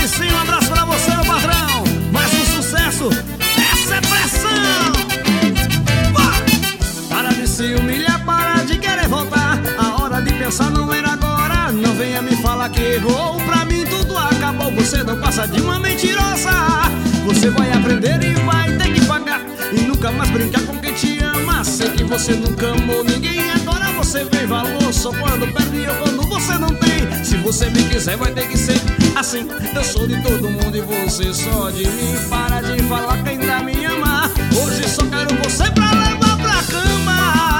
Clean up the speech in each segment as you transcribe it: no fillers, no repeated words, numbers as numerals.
Sim, um abraço pra você, meu patrão. Mais um sucesso, essa é pressão. Para de se humilhar, para de querer voltar. A hora de pensar não era agora. Não venha me falar que errou. Pra mim tudo acabou, você não passa de uma mentirosa. Você vai aprender e vai ter que pagar. E nunca mais brincar com quem te ama. Sei que você nunca amou ninguém. Agora você vê valor só quando perde ou quando você não tem. Se você me quiser vai ter que ser assim. Eu sou de todo mundo e você só de mim. Para de falar que ainda me ama. Hoje só quero você pra levar pra cama.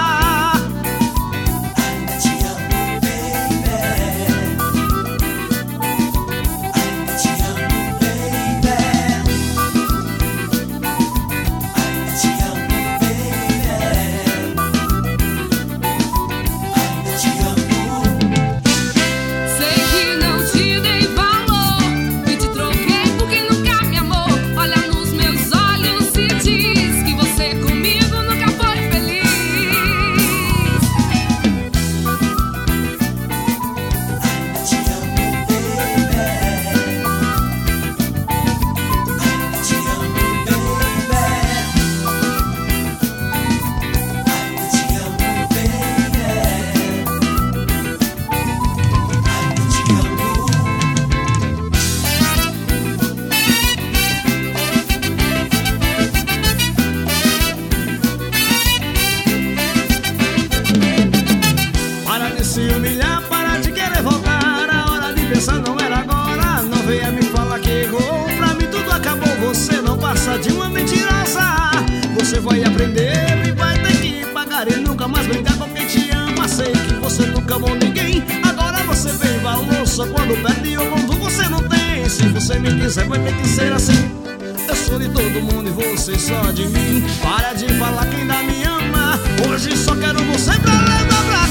Se humilhar, para de querer voltar. A hora de pensar não era agora. Não venha me falar que errou. Pra mim tudo acabou, você não passa de uma mentirosa. Você vai aprender e vai ter que pagar. E nunca mais brincar com quem te ama. Sei que você nunca amou ninguém. Agora você vê valor só quando perde ou quando você não tem. Se você me quiser vai ter que ser assim. Eu sou de todo mundo e você só de mim. Para de falar que ainda me ama. Hoje só quero você pra levar pra